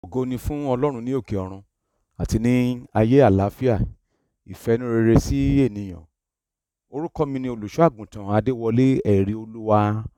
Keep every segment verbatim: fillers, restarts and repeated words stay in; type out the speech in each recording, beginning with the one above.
Ògo ni fún Ọlọ́run ní òkè ọ̀run àti ní ayé àlàáfíà, ìfẹ́nú rere sí ènìyàn. Orúkọ mi ni olùṣọ́ àgùntàn Adéwọlé ẹ̀rí olúwa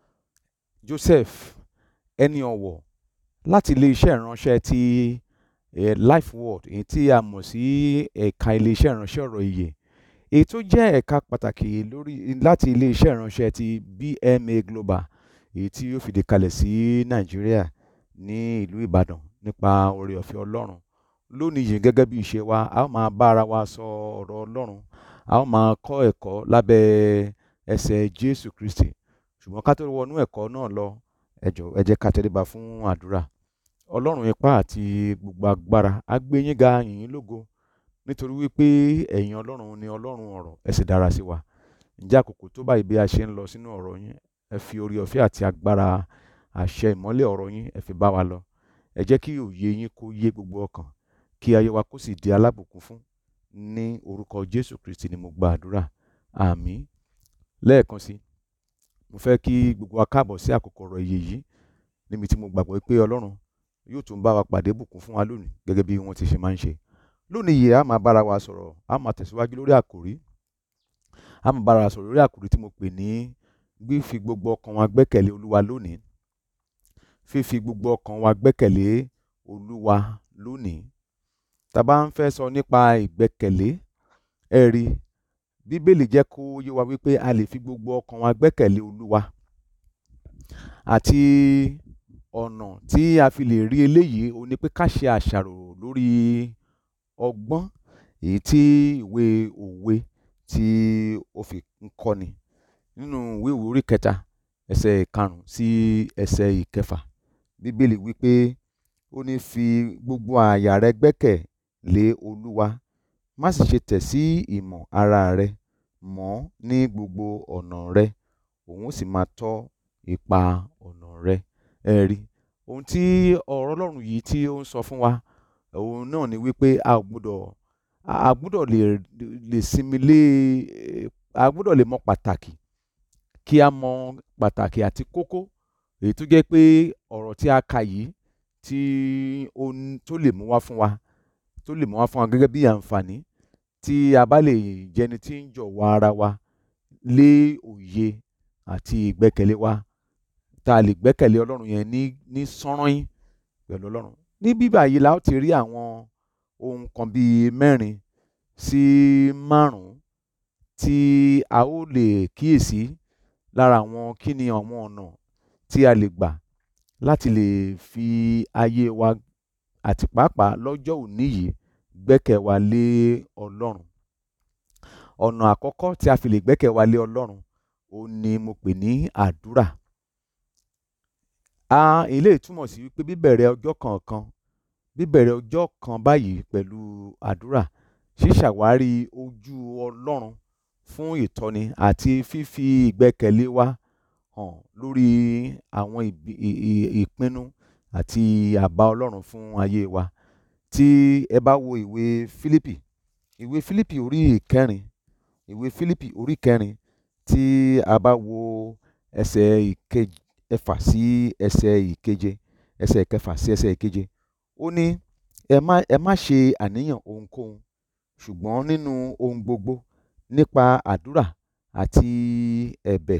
Joseph ẹni ọ̀wọ̀ láti ilé-iṣẹ́ ìránṣẹ́ ti eh, Life Word, èyí tí a mọ̀ sí ẹ̀ka ilé-iṣẹ́ ìránṣẹ́ ọ̀rọ̀ ìyè, èyí tó jẹ́ ẹ̀ka pàtàkì lórí láti ilé-iṣẹ́ ìránṣẹ́ ti B M A Global, èyí tí ó fìdí kalẹ̀ sí Nàìjíríà ní ìlú Ìbàdàn nípa oore ọ̀fẹ́ Ọlọ́run. Lónìí yìí gẹ́gẹ́ bí ìṣe wa, a ó máa bá ara wa sọ ọ̀rọ̀ Ọlọ́run, a ó máa kọ́ ẹ̀kọ́ lábẹ́ ẹsẹ̀ Jésù Kristi. Ṣùgbọ́n ká tó wọnú ẹ̀kọ́ náà lọ, ẹ jọ̀ọ́ ẹ jẹ́ ká tẹríba fún àdúrà. Ọlọ́run ipá àti gbogbo agbára, a gbé yín ga, yìn yín lógo nítorí wípé ẹ̀yin Ọlọ́run ni Ọlọ́run ọ̀rọ̀, ẹ sì dára sí wa. Ǹjẹ́ àkókò tó báyìí bí a ṣe ń lọ sínú ọ̀rọ̀ yín, ẹ fi oore ọ̀fẹ́ àti agbára àṣẹ ìmọ́lẹ̀ ọ̀rọ̀ yín ẹ fi bá wa lọ. Ẹ jẹ́ kí òye yín kó yé gbogbo ọkàn, kí ayé wa kó sì di alábùkún fún. Ní orúkọ Jésù Kristi ni mo gba àdúrà. Àmín. Lẹ́ẹ̀kan sí, mo fẹ́ kí gbogbo wa káàbọ̀ sí àkókò ọ̀rọ̀ ìyè yìí, níbi tí mo gbàgbọ́ pé Ọlọ́run yóò tún bá wa pàdé bùkún fún wa lónìí gẹ́gẹ́ bí wọ́n ti ṣe máa ń ṣe. Lónìí yìí a máa bára wa sọ̀rọ̀, a máa tẹ̀síwájú lórí àkòrí. A máa bára wa sọ̀rọ̀ lórí àkòrí tí mo pè ní fífi gbogbo ọkàn wa gbẹ́kẹ̀lé Olúwa lónìí. Fífi gbogbo ọkàn wa gbẹ́kẹ̀lé Olúwa lónìí. Tá bá ń fẹ́ sọ nípa ìgbẹ́kẹ̀lé, ẹ rí, Bíbélì jẹ́ kó yé wa wípé a lè fi gbogbo ọkàn wa gbẹ́kẹ̀lé Olúwa. Àti ọ̀nà tí a fi lè rí eléyìí ó ní pé ká ṣe àṣàrò lórí ọgbọ́n èyí tí ìwé òwe tí ó fi ń kọ́ni. Nínú ìwé òwe orí kẹta ẹsẹ̀ ìkarùn-ún sí ẹsẹ̀ ìkẹfà, Bíbélì wípé ó ní fi gbogbo àyà rẹ gbẹ́kẹ̀lé Olúwa, má sì ṣe tẹ̀ sí ìmọ̀ ara rẹ, mọ̀ ní gbogbo ọ̀nà rẹ, òun sì máa tọ́ ipa ọ̀nà rẹ. Ẹ rí, ohun tí ọ̀rọ̀ Ọlọ́run yìí tí ó ń sọ fún wa, òun náà ni wípé a gbọ́dọ̀ a gbọ́dọ̀ lè lè sinmi lé a gbọ́dọ̀ lè mọ pàtàkì, kí a mọ pàtàkì àti kókó èyí tó jẹ́ pé ọ̀rọ̀ tí a kà yìí tí ó tó lè mú wá fún wa tó lè mú wá fún wa gẹ́gẹ́ bí àǹfààní, tí a bá lè jẹni tí ń jọ̀wọ́ ara wa lé òye àti ìgbẹ́kẹ̀lé wa, tá a lè gbẹ́kẹ̀lé Ọlọ́run yẹn ní ní sánrán pẹ̀lú Ọlọ́run. Ní bíbá yìí la ó ti rí àwọn ohun kan bíi mẹ́rin sí márùn-ún tí a ó lè kíyèsí lára àwọn kí ni àwọn ọ̀nà tí a lè gbà láti lè fi ayé wa àti pàápàá lọ́jọ́ òní yìí gbẹ́kẹ̀ wa lé Ọlọ́run. Ọ̀nà àkọ́kọ́ tí a fi lè gbẹ́kẹ̀ wa lé Ọlọ́run òun ni mo pè ní àdúrà. A ilé ìtumọ̀ sí wípé bíbẹ̀rẹ̀ ọjọ́ kọ̀ọ̀kan bíbẹ̀rẹ̀ ọjọ́ kan báyìí pẹ̀lú àdúrà, ṣíṣàwárí ojú Ọlọ́run fún ìtọ́ni àti fífi ìgbẹ́kẹ̀lé wa hàn lórí àwọn ìpinnu àti àbá Ọlọ́run fún ayé wa. Tí ẹ bá wo ìwé Fílípì, ìwé Fílípì orí ìkẹrin, ìwé Fílípì orí ìkẹrin, tí a bá wo ẹsẹ̀ ìkẹfà sí ẹsẹ̀ ìkeje, ẹsẹ̀ ìkẹfà sí ẹsẹ̀ ìkeje, ó ní ẹ má ẹ má ṣe àníyàn ohunkóhun, ṣùgbọ́n nínú ohun gbogbo nípa àdúrà àti ẹ̀bẹ̀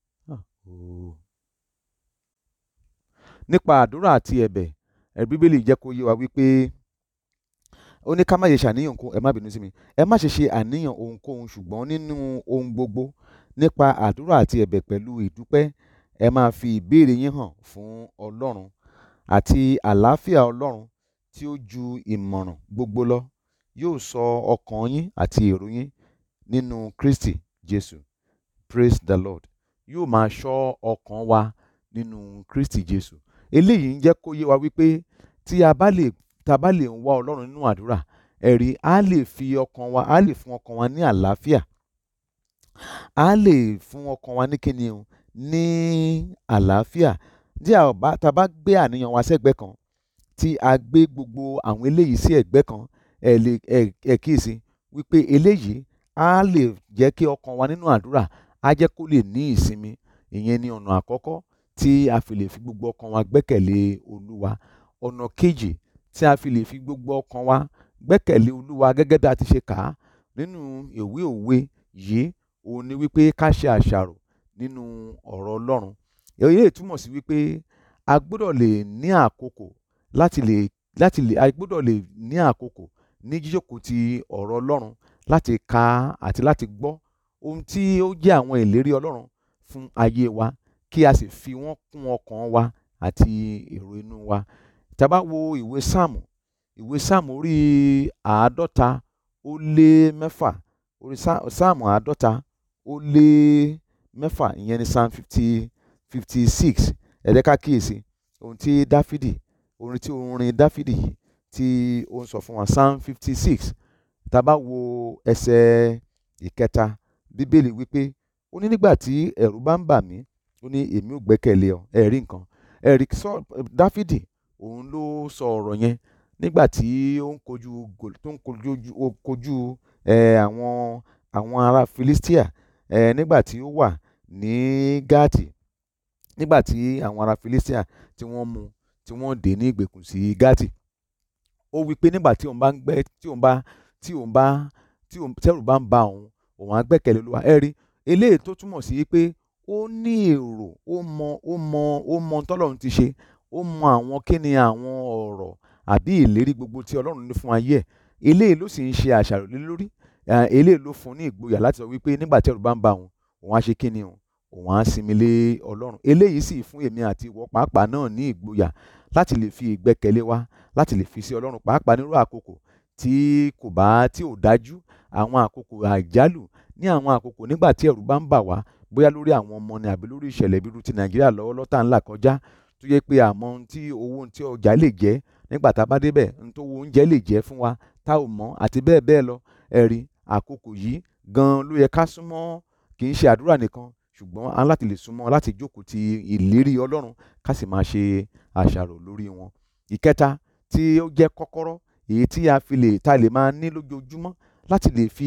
nípa àdúrà àti ẹ̀bẹ̀ ẹ Bíbélì jẹ́ kó yé wa wípé ó ní ká má ṣe ṣàníyàn ohunkóhun, ẹ má bínú sí mi, ẹ má ṣe ṣe àníyàn ohunkóhun, ṣùgbọ́n nínú ohun gbogbo nípa àdúrà àti ẹ̀bẹ̀ pẹ̀lú ìdúpẹ́ ẹ máa fi ìbéèrè yín hàn fún Ọlọ́run, àti àlàáfíà Ọlọ́run tí ó ju ìmọ̀ràn gbogbo lọ yóò sọ ọkàn yín àti èrò yín nínú Kristi Jésù. Praise the Lord. Yóò máa ṣọ́ ọkàn wa nínú Kristi Jésù. Eléyìí ń jẹ́ kó yé wa wípé tí a bá lè tá a bá lè wá Ọlọ́run nínú àdúrà, ẹ̀rí á lè fi ọkàn wa á lè fún ọkàn wa ní àlàáfíà, á lè fún ọkàn wa ní kíni o ní àlàáfíà. Tí a bá tá a bá gbé àníyàn wa sẹ́gbẹ́ kan, tí a gbé gbogbo àwọn eléyìí sí ẹ̀gbẹ́ kan, ẹ lè ẹ ẹ kíyèsí wípé eléyìí á lè jẹ́ kí ọkàn wa nínú àdúrà á jẹ́ kó lè ní ìsinmi. Ìyẹn ni ọ̀nà àkọ́kọ́ tí a fi lè fi gbogbo ọkàn wa gbẹ́kẹ̀lé Olúwa. Ọ̀nà kejì tí a fi lè fi gbogbo ọkàn wa gbẹ́kẹ̀lé Olúwa gẹ́gẹ́ bí a ti ṣe kà á nínú ìwé òwe yìí, òun ni wípé ká ṣe àṣàrò nínú ọ̀rọ̀ Ọlọ́run. Èyí túmọ̀ sí wípé a gbọ́dọ̀ lè ní àkókò láti lè láti lè a gbọ́dọ̀ lè ní àkókò ní jíjókòó ti ọ̀rọ̀ Ọlọ́run láti kà á àti láti gbọ́ ohun tí ó jẹ́ àwọn ìlérí Ọlọ́run fún ayé wa, kí a sì fi wọ́n kún ọkàn wa àti èrò inú wa. Tá bá wo ìwé Sáàmù, ìwé Sáàmù orí àádọ́ta ó lé mẹ́fà, orí Sáàmù àádọ́ta ó lé mẹ́fà, ìyẹn ni Psalm fifty fifty six. Ẹ jẹ́ ká kíyèsí ohun tí Dáfídì, orin tí orin Dáfídì yìí tí ó ń sọ fún wa. Psalm fifty six, tá bá wo ẹsẹ̀ ìkẹta, Bíbélì wípé ó ní nígbà tí ẹ̀rù bá ń bà mí, ó ní èmi ò gbẹ́kẹ̀lé ọ. Ẹ rí nǹkan, ẹ rí sọ Dáfídì òun ló sọ ọ̀rọ̀ yẹn nígbà tí ó ń kojú tó ń kojú kojú ẹ àwọn àwọn ará Filistia, ẹ nígbà tí ó wà ní Gáàtì, nígbà tí àwọn ará Filistia tí wọ́n mú tí wọ́n dè ní ìgbèkùn sí Gáàtì. Ó wí pé nígbà tí òun bá ń gbẹ́ tí òun bá tí òun bá tí òun tẹ́rù bá ń ba òun, òun á gbẹ́kẹ̀lé Olúwa. Ẹ rí eléyìí tó túmọ̀ sí pé ó ní èrò, ó mọ ó mọ ó mọ tọ́lọ́run ti ṣe, ó mọ àwọn kí ni àwọn ọ̀rọ̀ àbí ìlérí gbogbo tí Ọlọ́run ní fún ayé ẹ̀. Eléyìí ló sì ń ṣe àṣàrò lé lórí. Eléyìí ló fún ní ìgboyà láti sọ wípé nígbà tí ẹ̀rù bá ń ba òun, òun á ṣe kí ni o, òun á sinmi lé Ọlọ́run. Eléyìí sì fún èmi àti ìwọ pàápàá náà ní ìgboyà láti lè fi ìgbẹ́kẹ̀lé wa láti lè fi sí Ọlọ́run, pàápàá nírú àkókò tí kò bá tí ò dájú, àwọn àkókò àjálù, ní àwọn àkókò nígbà tí ẹ̀rù bá ń bà wá, bóyá lórí àwọn ọmọ ni àbí lórí ìṣẹ̀lẹ̀ bí irú ti Nàìjíríà lọ́wọ́lọ́wọ́ tá ń là kọjá, tó yẹ pé àmọ́ ohun tí owó ohun tí ọjà lè jẹ́ nígbà tá a bá débẹ̀, ohun tó owó oúnjẹ lè jẹ́ fún wa tá ò mọ̀ àti bẹ́ẹ̀ bẹ́ẹ̀ lọ. Ẹ rí àkókò yìí gan ló yẹ ká súnmọ́, kì í ṣe àdúrà nìkan, ṣùgbọ́n a láti lè súnmọ́ láti jókòó ti ìlérí Ọlọ́run ká sì máa ṣe àṣàrò lórí wọn. Ìkẹta tí ó jẹ́ kọ́kọ́rọ́ èyí tí a fi lè ta lè máa ní lójoojúmọ́ láti lè fi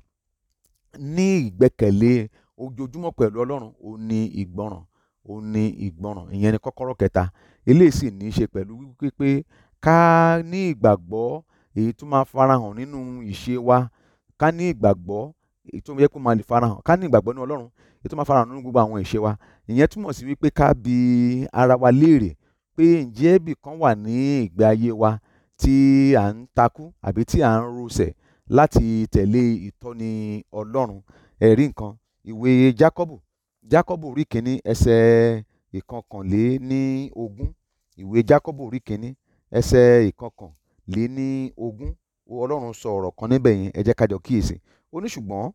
ní ìgbẹ́kẹ̀lé ojoojúmọ́ pẹ̀lú Ọlọ́run, ó ní ìgbọràn, ó ní ìgbọràn. Ìyẹn ni kọ́kọ́rọ́ kẹta. Eléyìí sì ní í ṣe pẹ̀lú wípé ká ní ìgbàgbọ́ èyí tó máa farahàn nínú ìṣe wa, ká ní ìgbàgbọ́ èyí tó yẹ kó máa lè farahàn, ká ní ìgbàgbọ́ nínú Ọlọ́run èyí tó máa farahàn nínú gbogbo àwọn ìṣe wa. Ìyẹn túmọ̀ sí wípé ká bi ara wa léèrè pé ǹjẹ́ ibì kan wà ní ìgbé ayé wa tí à ń takú àbí tí à ń rosẹ̀ láti tẹ̀lé ìtọ́ni Ọlọ́run. Ẹ rí nǹkan, ìwé Jákọ́bù, Jákọ́bù orí kìíní ẹsẹ̀ ìkọkànléní ogún, ìwé Jákọ́bù orí kìíní ẹsẹ̀ ìkọkànléní ogún, Ọlọ́run sọ ọ̀rọ̀ kan níbẹ̀ yẹn, ẹ jẹ́ ká jọ kíyèsí. Ó ní ṣùgbọ́n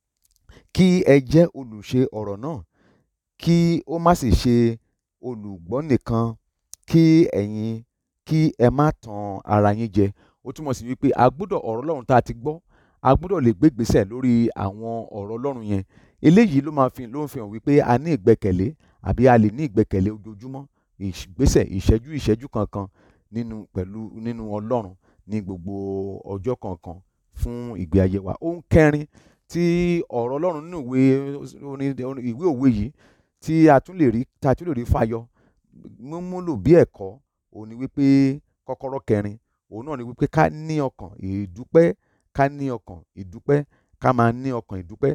kí ẹ jẹ́ olùṣe ọ̀rọ̀ náà, kí ó má sì ṣe olùgbọ́ nìkan, kí ẹ̀yin kí ẹ má tan ara yín jẹ. Ó túmọ̀ sí wípé a gbọ́dọ̀ ọ̀rọ̀ Ọlọ́run tá a ti gbọ́, a gbọ́dọ̀ lè gbégbésẹ̀ lórí àwọn ọ̀rọ̀ Ọlọ́run yẹn. Eléyìí ló máa fi ló ń fi hàn wípé a ní ìgbẹ́kẹ̀lé àbí a lè ní ìgbẹ́kẹ̀lé ojoojúmọ́, ìgbésẹ̀ ìṣẹ́jú ìṣẹ́jú kankan nínú pẹ̀lú nínú Ọlọ́run ní gbogbo ọjọ́ kankan fún ìgbé ayé wa. Ohun kẹrin tí ọ̀rọ̀ Ọlọ́run nínú ìwé ìwé òwe yìí tí a tún lè rí tá a tún lè rí fàyọ múmúlò bí ẹ̀kọ́, òun ni wípé kọ́kọ́rọ́ kẹrin òun náà ni wípé ká ní ọkàn ìdúpẹ́, ká ní ọkàn ìdúpẹ́, ká máa ní ọkàn ìdúpẹ́.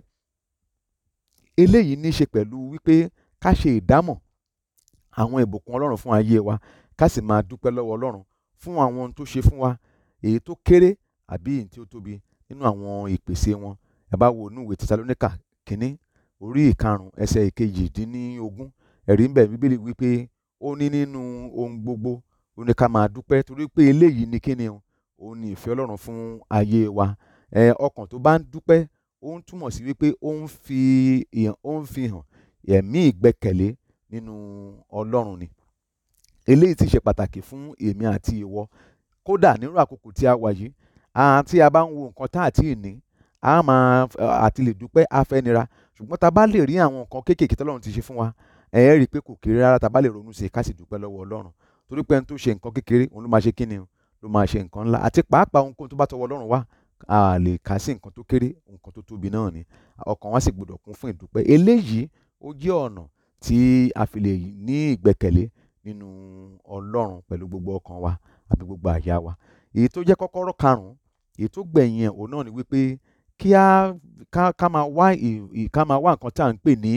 Eléyìí ní í ṣe pẹ̀lú wípé ká ṣe ìdámọ̀ àwọn ìbùkún Ọlọ́run fún ayé wa, ká sì máa dúpẹ́ lọ́wọ́ Ọlọ́run fún àwọn ohun tó ṣe fún wa, èyí tó kéré àbí èyí tí ó tóbi nínú àwọn ìpèsè wọn. Ẹ bá wo inú ìwé Tẹsalóníkà kínní orí ìkarùn ẹsẹ̀ ìkejìdínlógún, ẹ̀rí ń bẹ Bíbélì wípé ó ní nínú ohun gbogbo ó ní ká máa dúpẹ́, torí pé eléyìí ni kíni o, òun ni ìfẹ́ Ọlọ́run fún ayé wa. Ẹ ọkàn tó bá ń dúpẹ́ ó ń túmọ̀ sí wípé ó ń fi ó ń fi hàn ẹ̀mí ìgbẹ́kẹ̀lé nínú Ọlọ́run ni. Eléyìí ti ṣe pàtàkì fún èmi àti ìwọ. Kódà nírú àkókò tí a wà yìí, tí a bá ń wo nǹkan tá àti ìní, a máa àti lè dúpẹ́ á fẹ́ nira. Ṣùgbọ́n tá a bá lè rí àwọn nǹkan kéékèèké tí Ọlọ́run ti ṣe fún wa, ẹ rí i pé kò kéré rárá tá a bá lè ronú sí i ká sì dúpẹ́ lọ́wọ́ Ọlọ́run. Torí pé ẹni tó ṣe nǹkan kékeré òun ló máa ṣe kíni o, ló máa ṣe nǹkan ńlá. Àti pàápàá ohunkóhun tó bá tọwọ́ Ọlọ́run wá, a lè kà sí nǹkan tó kéré, nǹkan tó tóbi náà ni. Ọkàn wa sì gbọdọ̀ kún fún ìdúpẹ́. Eléyìí ó jẹ́ ọ̀nà tí a fi lè ní ìgbẹ́kẹ̀lé nínú Ọlọ́run pẹ̀lú gbogbo ọkàn wa àbí gbogbo àyà wa. Èyí tó jẹ́ kọ́kọ́rọ́ karùn-ún, èyí tó gbẹ̀yìn ẹ̀ òun náà ni wípé kí á ká ká máa wá ì ká máa wá nǹkan tí à ń pè ní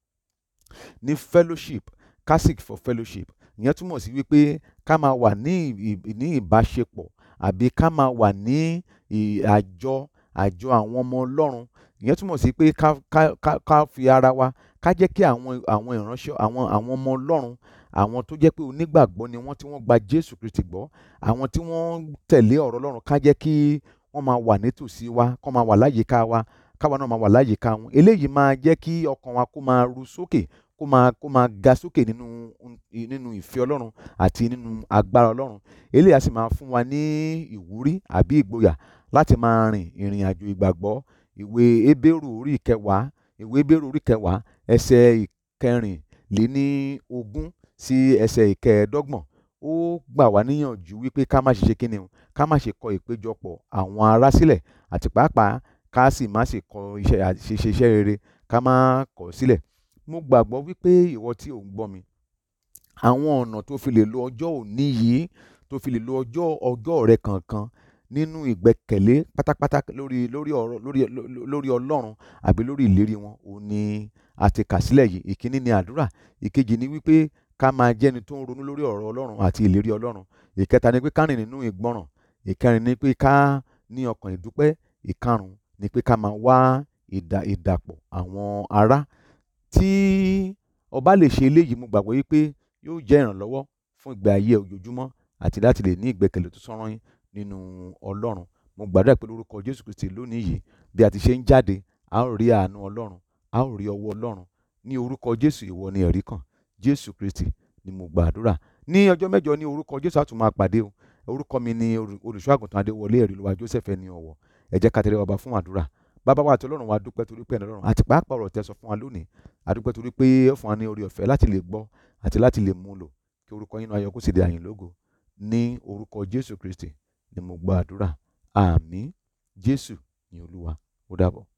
ní fellowship, ká seek for fellowship. Ìyẹn túmọ̀ sí wípé ká máa wà ní ní ìbáṣepọ̀ àbí ká máa wà ní àjọ àjọ àwọn ọmọ Ọlọ́run. Ìyẹn túmọ̀ sí pé ká ká ká ká fi ara wa ká jẹ́ kí àwọn àwọn ìránṣẹ́ àwọn àwọn ọmọ Ọlọ́run, àwọn tó jẹ́ pé onígbàgbọ́ ni wọ́n, tí wọ́n gba Jésù Kristi gbọ́, àwọn tí wọ́n tẹ̀lé ọ̀rọ̀ Ọlọ́run, ká jẹ́ kí wọ́n máa wà nítòsí wa, kó máa wà láyìíká wa, káwa náà máa wà láyìíká wọn. Eléyìí máa jẹ́ kí ọkàn wa kó máa ru sókè, kó máa kó máa ga sókè nínú nínú ìfẹ́ Ọlọ́run àti nínú agbára Ọlọ́run. Eléyìí á sì máa fún wa ní ìwúrí àbí ìgboyà láti máa rìn ìrìn àjò ìgbàgbọ́. Ìwé Hébérù orí ìkẹwàá, ìwé Hébérù orí ìkẹwàá ẹsẹ̀ ìkẹrìnléní-ogún sí ẹsẹ̀ ìkẹẹ̀ẹ́dọ́gbọ̀n, ó gbà wá níyànjú wípé ká má ṣe ṣe kíni o, ká má ṣe kọ ìpéjọpọ̀ àwọn ará sílẹ̀, àti pàápàá ká sì má ṣe kọ iṣẹ́ ṣíṣe iṣẹ́ rere, ká má kọ̀ sílẹ̀. Mo gbàgbọ́ wípé ìwọ tí ò ń gbọ́ mi, àwọn ọ̀nà tó fi lè lo ọjọ́ òní yìí, tó fi lè lo ọjọ́ ọjọ́ rẹ kankan nínú ìgbẹ́kẹ̀lé pátápátá lórí lórí ọ̀rọ̀ lórí lórí Ọlọ́run àbí lórí ìlérí wọn, òun ni a ti kà sílẹ̀ yìí. Ìkíní ni àdúrà, ìkejì ni wípé ká máa jẹ́ ẹni tó ń ronú lórí ọ̀rọ̀ Ọlọ́run àti ìlérí Ọlọ́run, ìkẹta ni pé ká rìn nínú ìgbọràn, ìkẹrin ni pé ká ní ọkàn ìdúpẹ́, ìkarùn-ún ni pé ká máa wá ìdà ìdàpọ̀ àwọn ará. Tí o bá lè ṣe eléyìí, mo gbàgbọ́ wípé yóò jẹ́ ìrànlọ́wọ́ fún ìgbé ayé ojoojúmọ́ àti láti lè ní ìgbẹ́kẹ̀lé tó sánrán nínú Ọlọ́run. Mo gbàdúrà pé lórúkọ Jésù Kristi lónìí yìí, bí a ti ṣe ń jáde, a ó rí àánú Ọlọ́run, a ó rí ọwọ́ Ọlọ́run. Ní orúkọ Jésù, ìwọ ni ẹ̀rí kan. Jésù Kristi ni mo gbàdúrà. Ní ọjọ́ mẹ́jọ ní orúkọ Jésù a tún máa pàdé o. Orúkọ mi ni olùṣọ́ àgùntàn Adéwọlé Ẹ̀ríolúwa Joseph ẹni ọ̀wọ̀. Ẹ jẹ́ ká tẹríba baba fún àdúrà. Bàbá wa àti Ọlọ́run wa, dúpẹ́ torí pé ẹni Ọlọ́run àti pàápàá ọ̀rọ̀ tẹ́ sọ fún wa lónìí. A dúpẹ́ torí pé ó fún wa ní oore ọ̀fẹ́ láti lè gbọ́ àti láti lè mú lò, kí orúkọ yín náà ayọ̀ kó sì di àyìn lógo. Ní orúkọ Jésù Kristi ni mo gbàdúrà. Àmín. Jésù ni Olúwa. Ó dàbọ̀.